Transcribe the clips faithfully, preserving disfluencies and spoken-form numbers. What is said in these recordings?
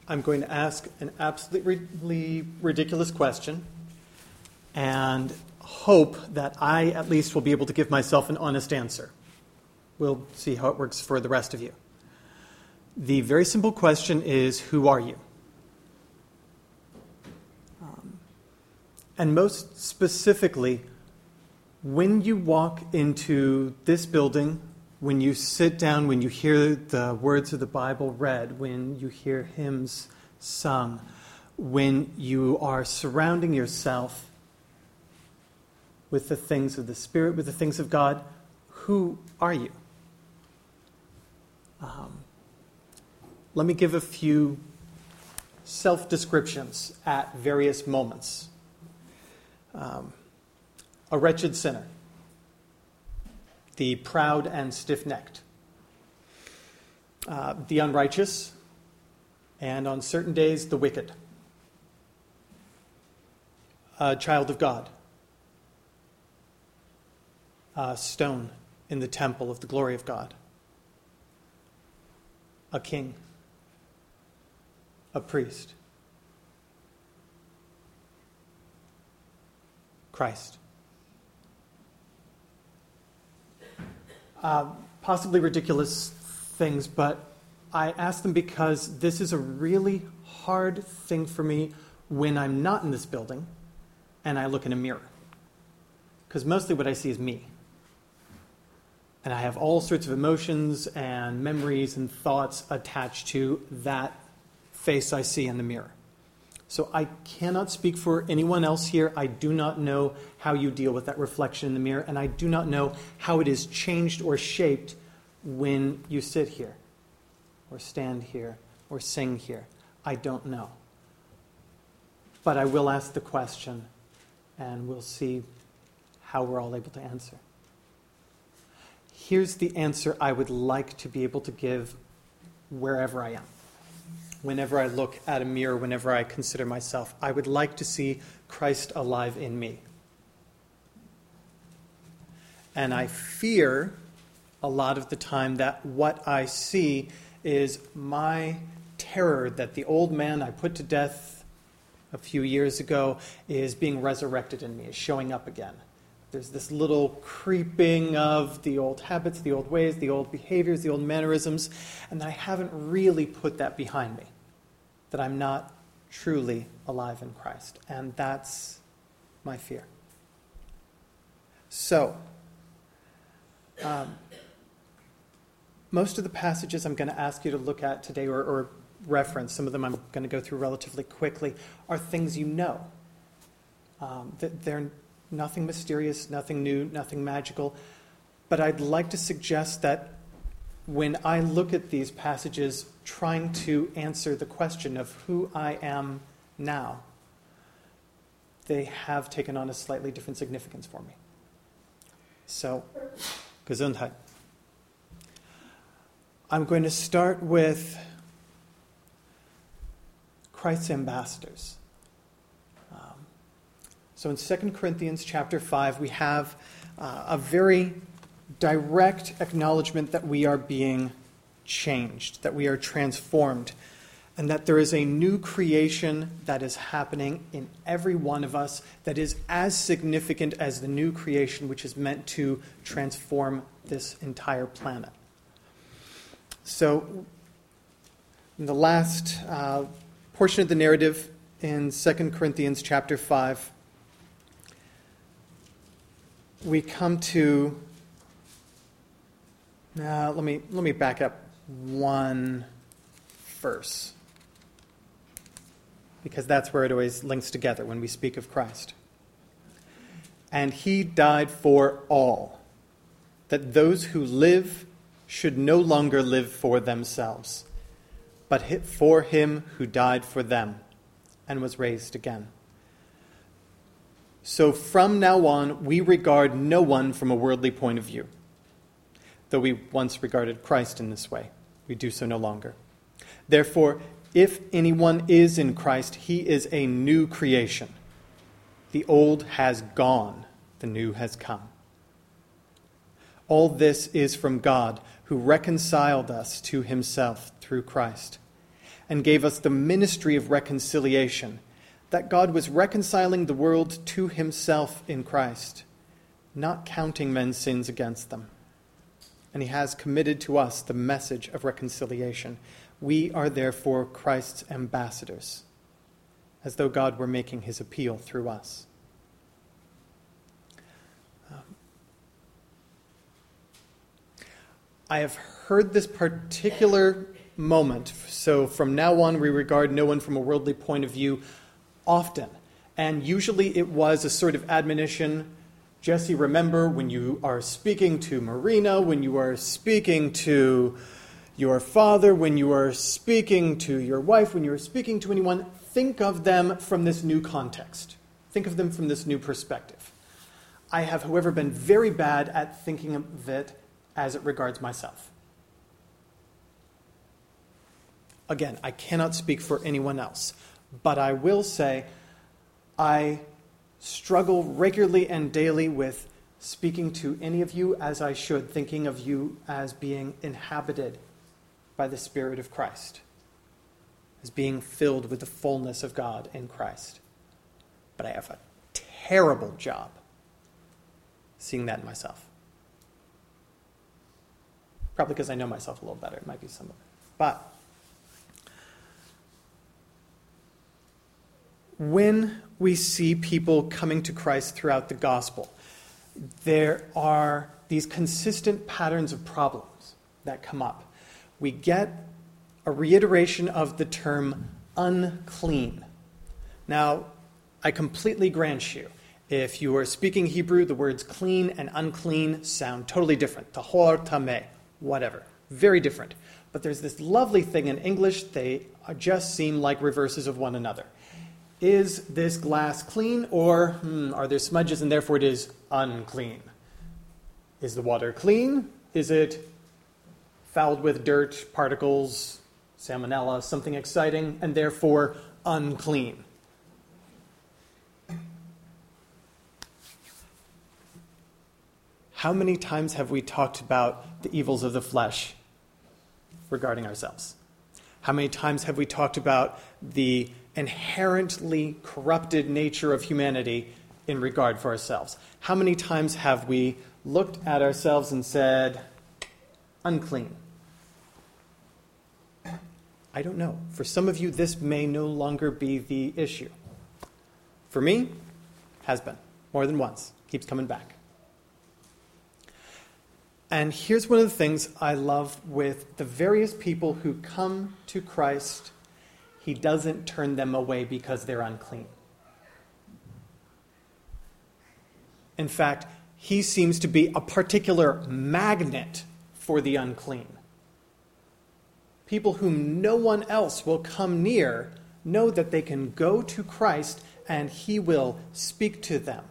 I'm going to ask an absolutely ridiculous question and hope that I at least will be able to give myself an honest answer. We'll see how it works for the rest of you. The very simple question is, who are you? Um, and most specifically, when you walk into this building, when you sit down, when you hear the words of the Bible read, when you hear hymns sung, when you are surrounding yourself with the things of the Spirit, with the things of God, who are you? Um, let me give a few self-descriptions at various moments. Um, a wretched sinner. The proud and stiff-necked. Uh, the unrighteous. And on certain days, the wicked. A child of God. A stone in the temple of the glory of God. A king. A priest. Christ. Uh, possibly ridiculous things, but I ask them because this is a really hard thing for me when I'm not in this building and I look in a mirror. Because mostly what I see is me. And I have all sorts of emotions and memories and thoughts attached to that face I see in the mirror. So I cannot speak for anyone else here. I do not know how you deal with that reflection in the mirror, and I do not know how it is changed or shaped when you sit here, or stand here, or sing here. I don't know. But I will ask the question, and we'll see how we're all able to answer. Here's the answer I would like to be able to give wherever I am. Whenever I look at a mirror, whenever I consider myself, I would like to see Christ alive in me. And I fear a lot of the time that what I see is my terror that the old man I put to death a few years ago is being resurrected in me, is showing up again. There's this little creeping of the old habits, the old ways, the old behaviors, the old mannerisms, and I haven't really put that behind me. That I'm not truly alive in Christ. And that's my fear. So, um, most of the passages I'm going to ask you to look at today, or, or reference, some of them I'm going to go through relatively quickly, are things you know. Um, they're nothing mysterious, nothing new, nothing magical. But I'd like to suggest that when I look at these passages, trying to answer the question of who I am now, they have taken on a slightly different significance for me. So, Gesundheit. I'm going to start with Christ's ambassadors. Um, so in Second Corinthians chapter five, we have uh, a very direct acknowledgement that we are being changed, that we are transformed, and that there is a new creation that is happening in every one of us that is as significant as the new creation which is meant to transform this entire planet. So, in the last uh, portion of the narrative in Second Corinthians chapter five, we come to Now, let me let me back up one verse, because that's where it always links together when we speak of Christ. And he died for all, that those who live should no longer live for themselves, but for him who died for them and was raised again. So from now on, we regard no one from a worldly point of view. Though we once regarded Christ in this way, we do so no longer. Therefore, if anyone is in Christ, he is a new creation. The old has gone, the new has come. All this is from God, who reconciled us to himself through Christ, and gave us the ministry of reconciliation, that God was reconciling the world to himself in Christ, not counting men's sins against them. And he has committed to us the message of reconciliation. We are therefore Christ's ambassadors, as though God were making his appeal through us. Um, I have heard this particular moment, so from now on we regard no one from a worldly point of view often. And usually it was a sort of admonition. Jesse, remember when you are speaking to Marina, when you are speaking to your father, when you are speaking to your wife, when you are speaking to anyone, think of them from this new context. Think of them from this new perspective. I have, however, been very bad at thinking of it as it regards myself. Again, I cannot speak for anyone else, but I will say I struggle regularly and daily with speaking to any of you as I should, thinking of you as being inhabited by the Spirit of Christ, as being filled with the fullness of God in Christ. But I have a terrible job seeing that in myself. Probably because I know myself a little better. It might be some of it. But when we see people coming to Christ throughout the gospel, there are these consistent patterns of problems that come up. We get a reiteration of the term unclean. Now, I completely grant you, if you are speaking Hebrew, the words clean and unclean sound totally different. Tahor, tameh, whatever. Very different. But there's this lovely thing in English, they just seem like reverses of one another. Is this glass clean, or hmm, are there smudges and therefore it is unclean? Is the water clean? Is it fouled with dirt, particles, salmonella, something exciting, and therefore unclean? How many times have we talked about the evils of the flesh regarding ourselves? How many times have we talked about the inherently corrupted nature of humanity in regard for ourselves? How many times have we looked at ourselves and said, unclean? I don't know. For some of you, this may no longer be the issue. For me, has been. More than once. Keeps coming back. And here's one of the things I love with the various people who come to Christ. He doesn't turn them away because they're unclean. In fact, he seems to be a particular magnet for the unclean. People whom no one else will come near know that they can go to Christ and he will speak to them.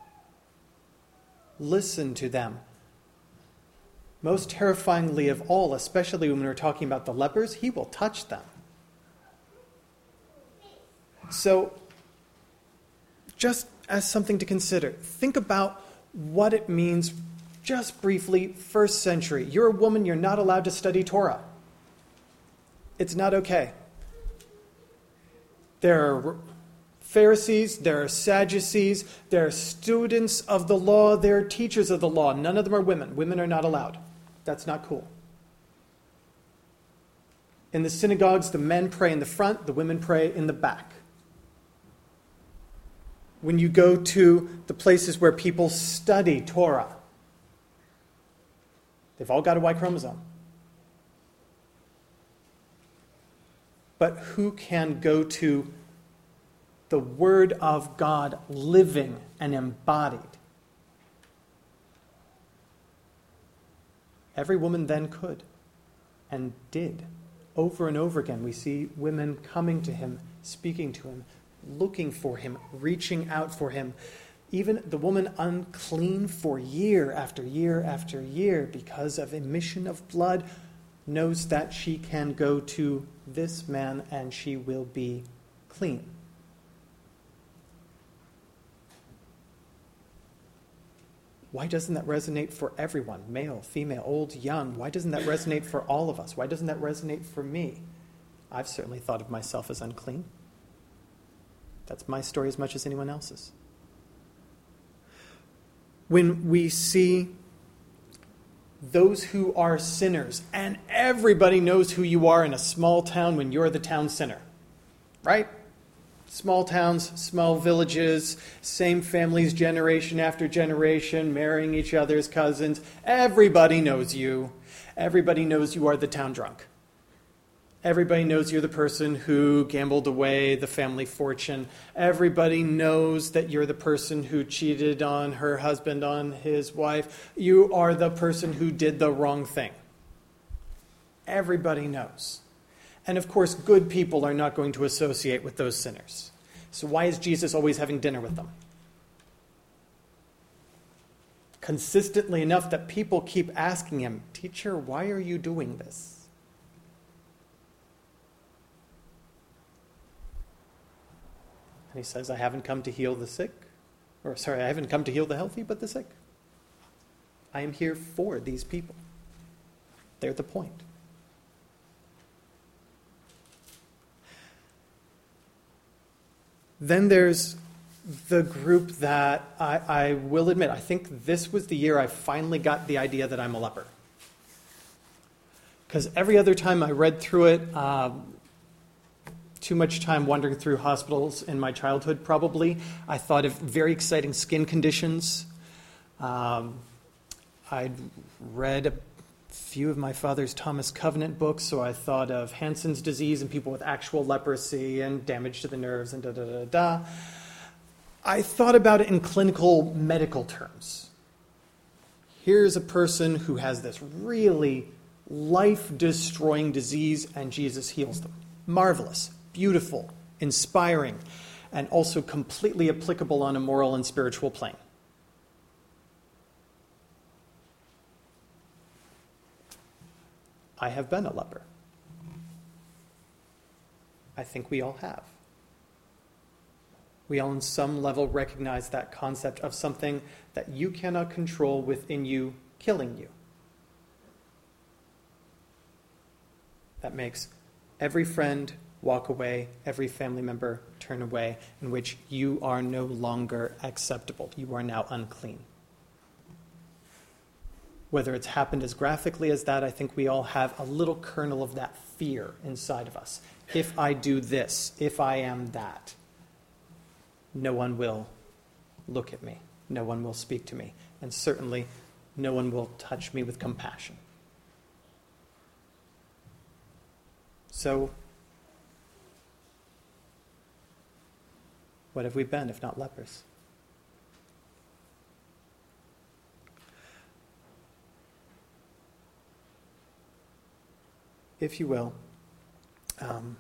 Listen to them. Most terrifyingly of all, especially when we're talking about the lepers, he will touch them. So, just as something to consider, think about what it means, just briefly, first century. You're a woman, you're not allowed to study Torah. It's not okay. There are Pharisees, there are Sadducees, there are students of the law, there are teachers of the law. None of them are women. Women are not allowed. That's not cool. In the synagogues, the men pray in the front, the women pray in the back. When you go to the places where people study Torah, they've all got a Y chromosome. But who can go to the Word of God living and embodied? Every woman then could and did. Over and over again, we see women coming to him, speaking to him, looking for him, reaching out for him. Even the woman unclean for year after year after year because of emission of blood knows that she can go to this man and she will be clean. Why doesn't that resonate for everyone? Male, female, old, young. Why doesn't that resonate for all of us? Why doesn't that resonate for me? I've certainly thought of myself as unclean. That's my story as much as anyone else's. When we see those who are sinners, and everybody knows who you are in a small town when you're the town sinner, right? Small towns, small villages, same families generation after generation, marrying each other's cousins. Everybody knows you. Everybody knows you are the town drunk. Everybody knows you're the person who gambled away the family fortune. Everybody knows that you're the person who cheated on her husband, on his wife. You are the person who did the wrong thing. Everybody knows. And of course, good people are not going to associate with those sinners. So why is Jesus always having dinner with them? Consistently enough that people keep asking him, "Teacher, why are you doing this?" And he says, I haven't come to heal the sick. Or sorry, I haven't come to heal the healthy, but the sick. I am here for these people. They're the point. Then there's the group that I, I will admit, I think this was the year I finally got the idea that I'm a leper. Because every other time I read through it, um, too much time wandering through hospitals in my childhood, probably. I thought of very exciting skin conditions. Um, I'd read a few of my father's Thomas Covenant books, so I thought of Hansen's disease and people with actual leprosy and damage to the nerves and da-da-da-da. I thought about it in clinical medical terms. Here's a person who has this really life-destroying disease, and Jesus heals them. Marvelous. Beautiful, inspiring, and also completely applicable on a moral and spiritual plane. I have been a leper. I think we all have. We all on some level recognize that concept of something that you cannot control within you killing you. That makes every friend walk away, every family member turn away, in which you are no longer acceptable. You are now unclean. Whether it's happened as graphically as that, I think we all have a little kernel of that fear inside of us. If I do this, if I am that, no one will look at me. No one will speak to me. And certainly, no one will touch me with compassion. So, what have we been if not lepers? If you will, um,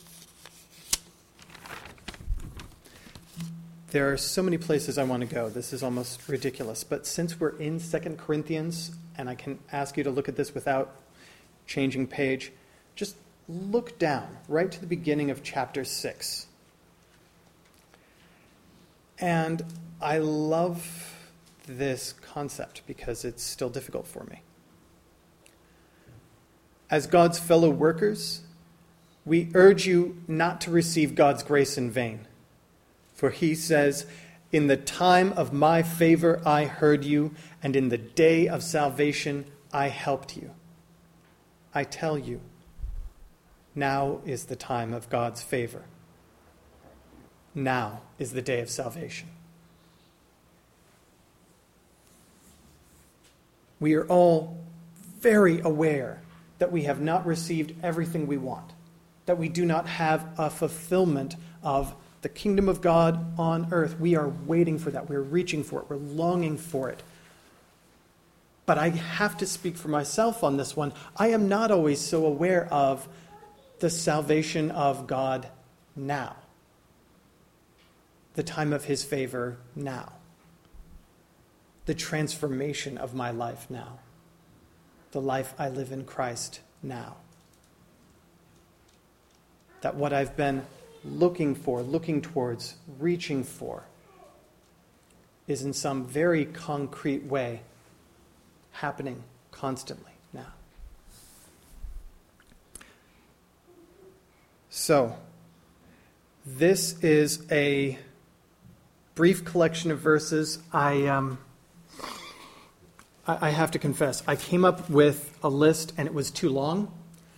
there are so many places I want to go. This is almost ridiculous. But since we're in Second Corinthians, and I can ask you to look at this without changing page, just look down right to the beginning of chapter six. And I love this concept because it's still difficult for me. As God's fellow workers, we urge you not to receive God's grace in vain. For he says, in the time of my favor I heard you, and in the day of salvation I helped you. I tell you, now is the time of God's favor. Now is the day of salvation. We are all very aware that we have not received everything we want, that we do not have a fulfillment of the kingdom of God on earth. We are waiting for that. We're reaching for it. We're longing for it. But I have to speak for myself on this one. I am not always so aware of the salvation of God now. The time of his favor now. The transformation of my life now. The life I live in Christ now. That what I've been looking for, looking towards, reaching for, is in some very concrete way happening constantly now. So, this is a brief collection of verses. I um, I, I have to confess, I came up with a list and it was too long.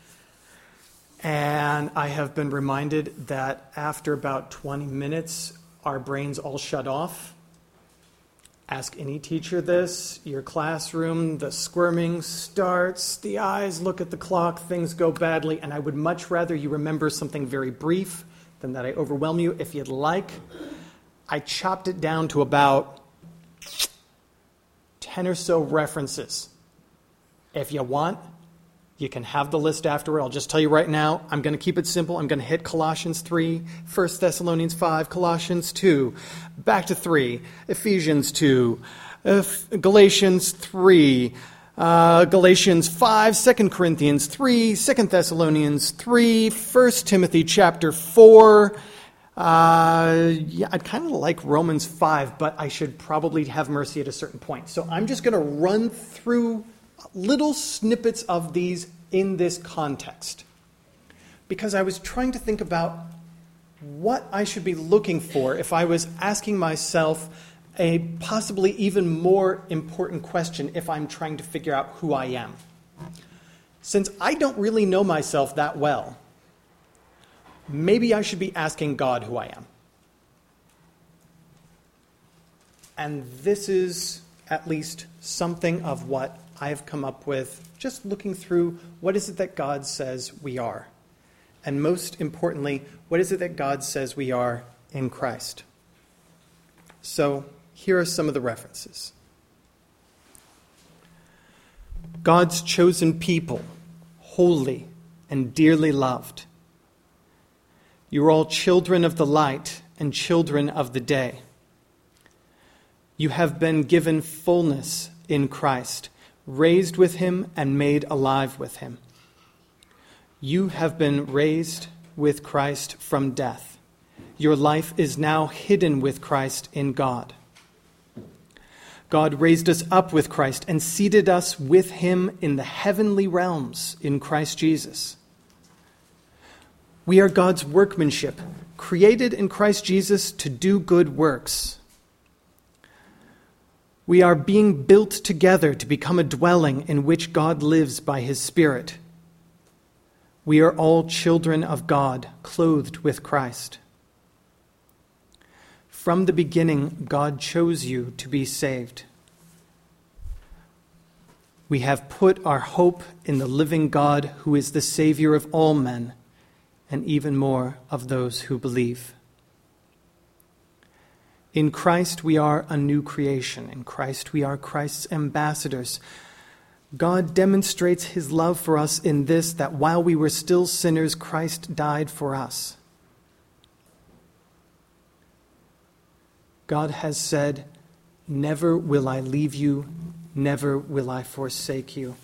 And I have been reminded that after about twenty minutes, our brains all shut off. Ask any teacher this, your classroom, the squirming starts, the eyes look at the clock, things go badly, and I would much rather you remember something very brief than that I overwhelm you. If you'd like, I chopped it down to about ten or so references. If you want, you can have the list afterward. I'll just tell you right now, I'm going to keep it simple. I'm going to hit Colossians three, First Thessalonians five, Colossians two, back to three, Ephesians two, uh, Galatians three, uh, Galatians five, Second Corinthians three, Second Thessalonians three, First Timothy chapter four. Uh, yeah, I'd kind of like Romans five, but I should probably have mercy at a certain point. So I'm just going to run through little snippets of these in this context, because I was trying to think about what I should be looking for if I was asking myself a possibly even more important question if I'm trying to figure out who I am. Since I don't really know myself that well, maybe I should be asking God who I am. And this is at least something of what I've come up with just looking through what is it that God says we are. And most importantly, what is it that God says we are in Christ? So here are some of the references. God's chosen people, holy and dearly loved. You are all children of the light and children of the day. You have been given fullness in Christ, raised with him and made alive with him. You have been raised with Christ from death. Your life is now hidden with Christ in God. God raised us up with Christ and seated us with him in the heavenly realms in Christ Jesus. We are God's workmanship, created in Christ Jesus to do good works. We are being built together to become a dwelling in which God lives by his Spirit. We are all children of God, clothed with Christ. From the beginning, God chose you to be saved. We have put our hope in the living God, who is the Savior of all men, and even more of those who believe. In Christ we are a new creation. In Christ we are Christ's ambassadors. God demonstrates his love for us in this, that while we were still sinners, Christ died for us. God has said, "Never will I leave you, never will I forsake you."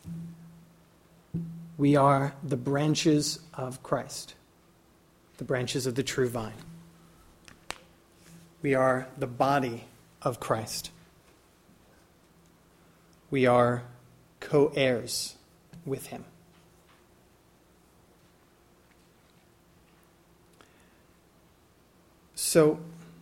We are the branches of Christ, the branches of the true vine. We are the body of Christ. We are co-heirs with him. So,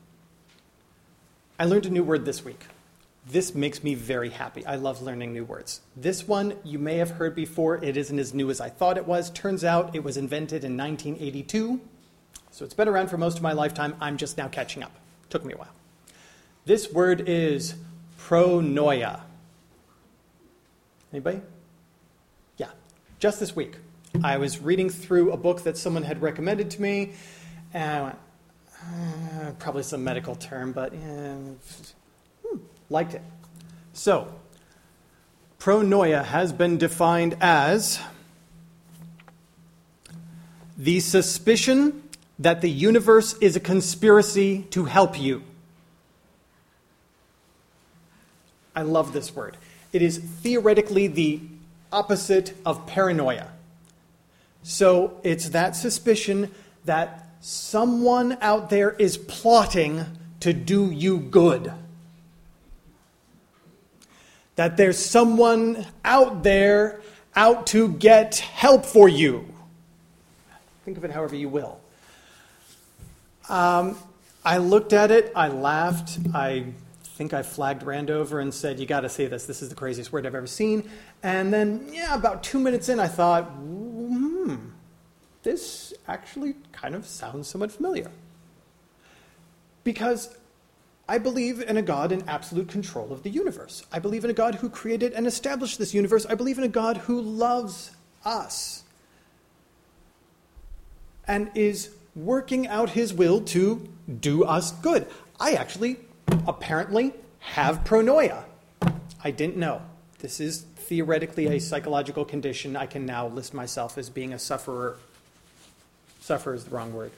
I learned a new word this week. This makes me very happy. I love learning new words. This one you may have heard before. It isn't as new as I thought it was. Turns out it was invented in nineteen eighty-two. So it's been around for most of my lifetime. I'm just now catching up. Took me a while. This word is pronoia. Anybody? Yeah. Just this week, I was reading through a book that someone had recommended to me, and I went, uh, probably some medical term, but uh, hmm, liked it. So, pronoia has been defined as the suspicion that the universe is a conspiracy to help you. I love this word. It is theoretically the opposite of paranoia. So it's that suspicion that someone out there is plotting to do you good. That there's someone out there out to get help for you. I think of it however you will. Um, I looked at it, I laughed, I think I flagged Rand over and said, you got to see this, this is the craziest word I've ever seen. And then, yeah, about two minutes in, I thought, hmm, this actually kind of sounds somewhat familiar. Because I believe in a God in absolute control of the universe. I believe in a God who created and established this universe. I believe in a God who loves us and is working out his will to do us good. I actually, apparently, have pronoia. I didn't know. This is theoretically a psychological condition. I can now list myself as being a sufferer. Sufferer is the wrong word.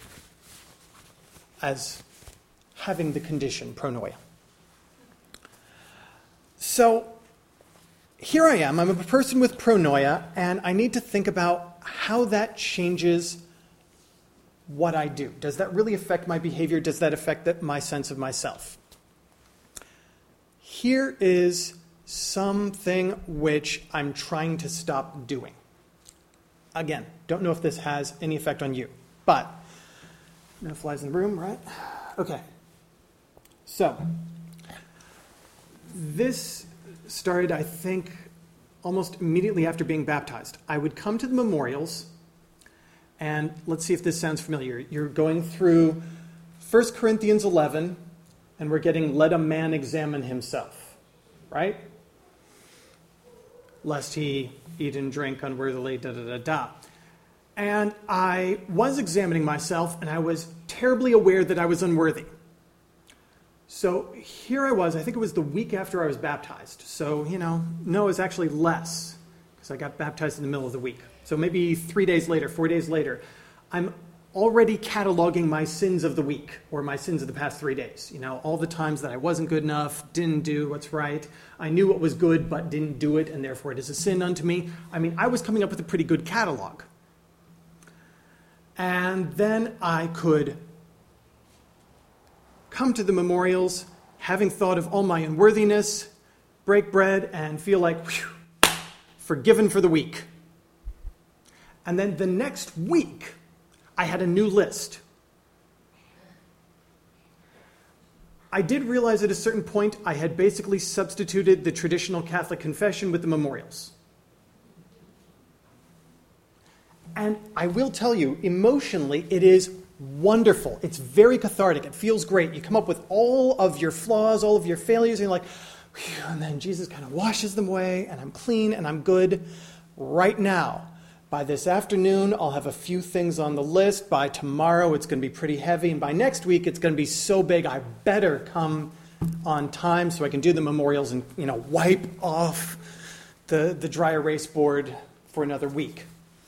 As having the condition, pronoia. So, here I am. I'm a person with pronoia, and I need to think about how that changes what I do. Does that really affect my behavior? Does that affect the, my sense of myself? Here is something which I'm trying to stop doing. Again, don't know if this has any effect on you, but no flies in the room, right? Okay. So, this started, I think, almost immediately after being baptized. I would come to the memorials, and let's see if this sounds familiar. You're going through First Corinthians eleven, and we're getting, let a man examine himself, right? Lest he eat and drink unworthily, da-da-da-da. And I was examining myself, and I was terribly aware that I was unworthy. So here I was, I think it was the week after I was baptized. So, you know, no, it was actually less, because I got baptized in the middle of the week. So maybe three days later, four days later, I'm already cataloging my sins of the week, or my sins of the past three days. You know, all the times that I wasn't good enough, didn't do what's right. I knew what was good, but didn't do it, and therefore it is a sin unto me. I mean, I was coming up with a pretty good catalog. And then I could come to the memorials, having thought of all my unworthiness, break bread, and feel like, whew, forgiven for the week. And then the next week, I had a new list. I did realize at a certain point I had basically substituted the traditional Catholic confession with the memorials. And I will tell you, emotionally, it is wonderful. It's very cathartic. It feels great. You come up with all of your flaws, all of your failures, and you're like, whew, and then Jesus kind of washes them away, and I'm clean, and I'm good right now. By this afternoon, I'll have a few things on the list. By tomorrow, it's going to be pretty heavy. And by next week, it's going to be so big, I better come on time so I can do the memorials and, you know, wipe off the, the dry erase board for another week.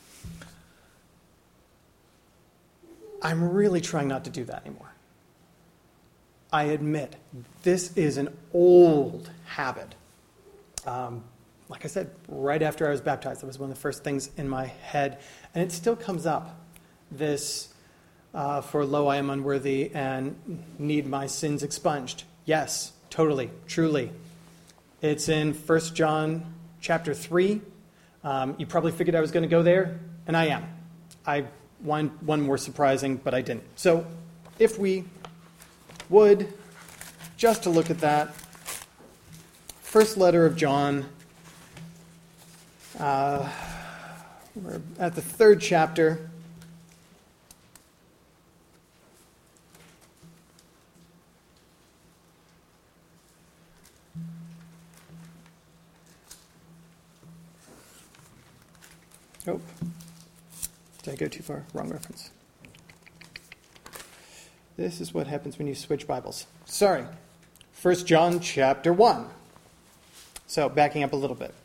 I'm really trying not to do that anymore. I admit, this is an old habit. Um, like I said, right after I was baptized, that was one of the first things in my head. And it still comes up, this, uh, for lo, I am unworthy and need my sins expunged. Yes, totally, truly. It's in First John chapter three. Um, you probably figured I was going to go there, and I am. I One, one more surprising, but I didn't. So if we would, just to look at that, first letter of John, uh, we're at the third chapter. Oh. Did I go too far? Wrong reference. This is what happens when you switch Bibles. Sorry. First John chapter one. So, backing up a little bit.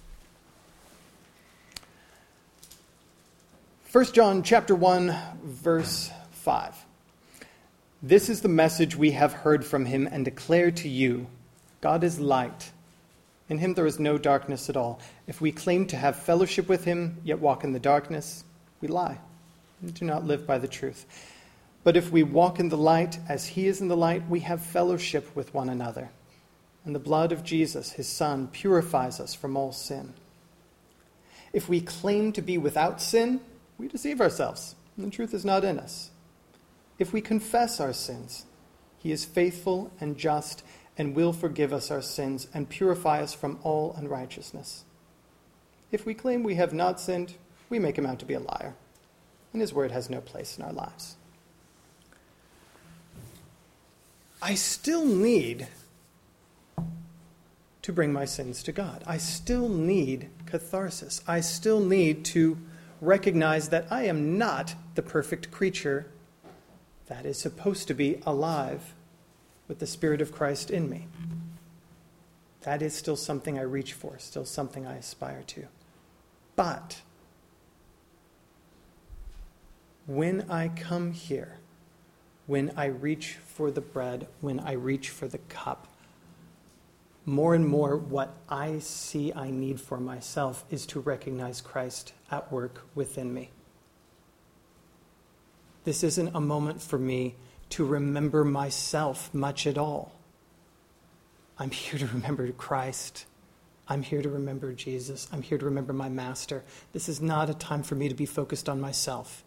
First John chapter one, verse five. This is the message we have heard from him and declare to you. God is light. In him there is no darkness at all. If we claim to have fellowship with him, yet walk in the darkness, we lie and do not live by the truth. But if we walk in the light as he is in the light, we have fellowship with one another. And the blood of Jesus, his Son, purifies us from all sin. If we claim to be without sin, we deceive ourselves, and the truth is not in us. If we confess our sins, he is faithful and just and will forgive us our sins and purify us from all unrighteousness. If we claim we have not sinned, we make him out to be a liar, and his word has no place in our lives. I still need to bring my sins to God. I still need catharsis. I still need to recognize that I am not the perfect creature that is supposed to be alive with the Spirit of Christ in me. That is still something I reach for, still something I aspire to. But when I come here, when I reach for the bread, when I reach for the cup, more and more what I see I need for myself is to recognize Christ at work within me. This isn't a moment for me to remember myself much at all. I'm here to remember Christ. I'm here to remember Jesus. I'm here to remember my Master. This is not a time for me to be focused on myself.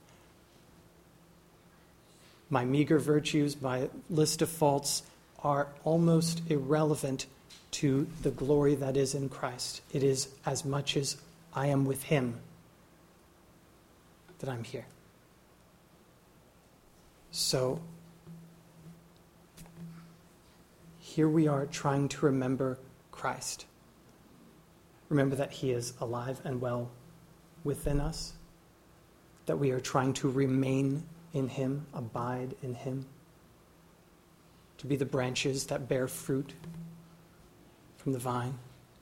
My meager virtues, my list of faults are almost irrelevant to the glory that is in Christ. It is as much as I am with him that I'm here. So, here we are trying to remember Christ. Remember that he is alive and well within us, that we are trying to remain in him, abide in him, to be the branches that bear fruit from the vine,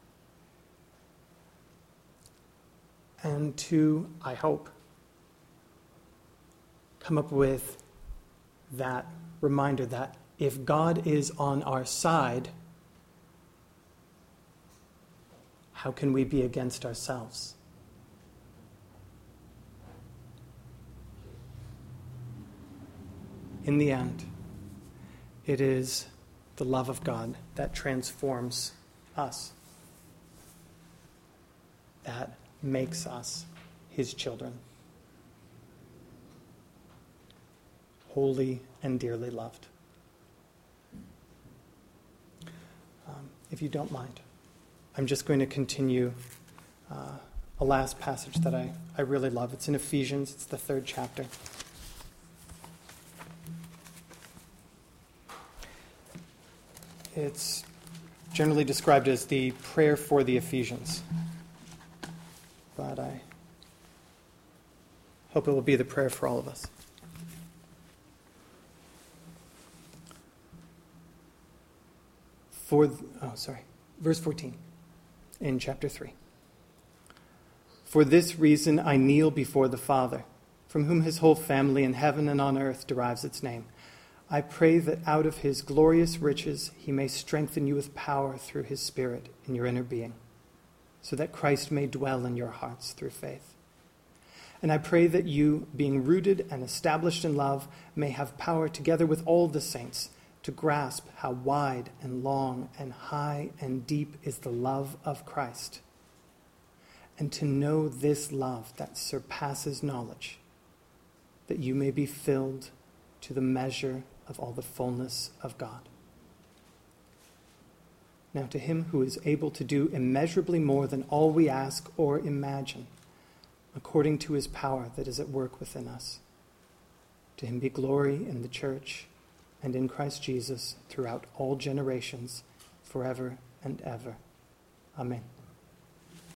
and to, I hope, come up with that reminder that if God is on our side, how can we be against ourselves? In the end, it is the love of God that transforms us, that makes us his children, holy and dearly loved. Um, if you don't mind, I'm just going to continue uh, a last passage that I, I really love. It's in Ephesians, it's the third chapter. It's generally described as the prayer for the Ephesians, but I hope it will be the prayer for all of us. For, oh, sorry, verse fourteen in chapter three. For this reason I kneel before the Father, from whom his whole family in heaven and on earth derives its name. I pray that out of his glorious riches he may strengthen you with power through his Spirit in your inner being, so that Christ may dwell in your hearts through faith. And I pray that you, being rooted and established in love, may have power together with all the saints to grasp how wide and long and high and deep is the love of Christ, and to know this love that surpasses knowledge, that you may be filled to the measure of all the fullness of God. Now to him who is able to do immeasurably more than all we ask or imagine, according to his power that is at work within us, to him be glory in the church and in Christ Jesus throughout all generations, forever and ever. Amen.